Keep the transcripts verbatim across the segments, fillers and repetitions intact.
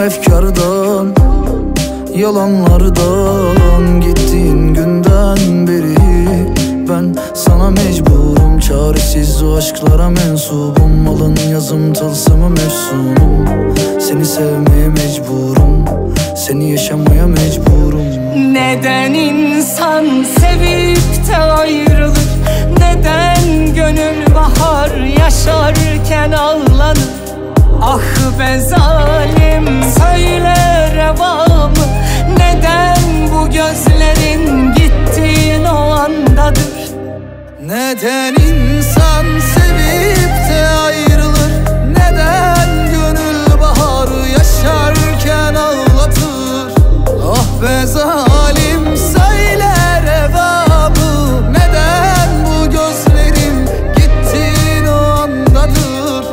efkardan, yalanlardan. Gittiğin günden beri ben sana mecburum. Çaresiz o aşklara mensubum. Alın yazım tılsımım efsunum. Seni sevmeye mecburum, seni yaşamaya mecburum. Neden insan sevip de ayrılır? Neden gönül bahar yaşarken ağlanır? Ah be zalim, söyle reva mı? Neden bu gözlerin gittiğin o andadır? Neden insan sevip de ayrılır? Neden gönül bahar yaşarken ağlatır? Ah be zalim, söyle reva mı? Neden bu gözlerin gittiğin o andadır?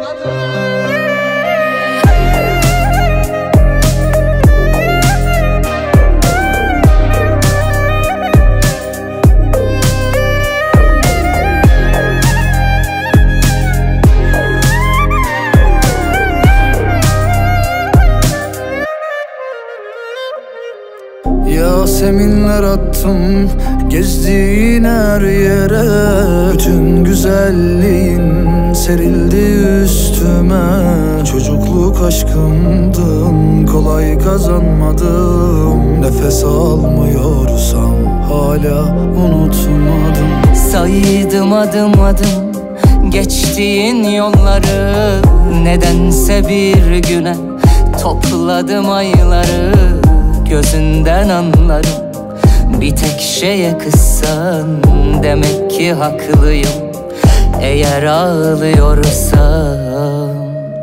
Yaseminler attım gezdiğin her yere. Bütün güzelliğin serildi üstüme. Çocukluk aşkımdın, kolay kazanmadım. Nefes almıyorsam hala unutmadım. Saydım adım adım geçtiğin yolları. Nedense bir güne topladım ayları. Gözünden anlarım, bir tek şeye kızsan. Demek ki haklıyım eğer ağlıyorsam.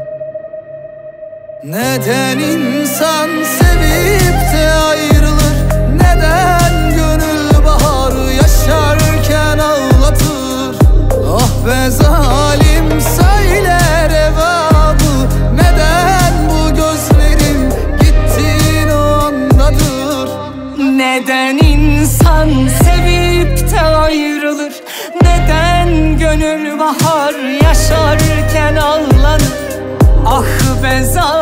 Neden insan sevip de ayrılır? Neden gönül bahar yaşarken ağlatır? Ah be zalim, söyle reva mı? Neden bu gözlerin gittiğin o andadır? Neden insan sevip de ayrılır? Neden gönül bahar yaşarken ağlanır? Ah be zalim,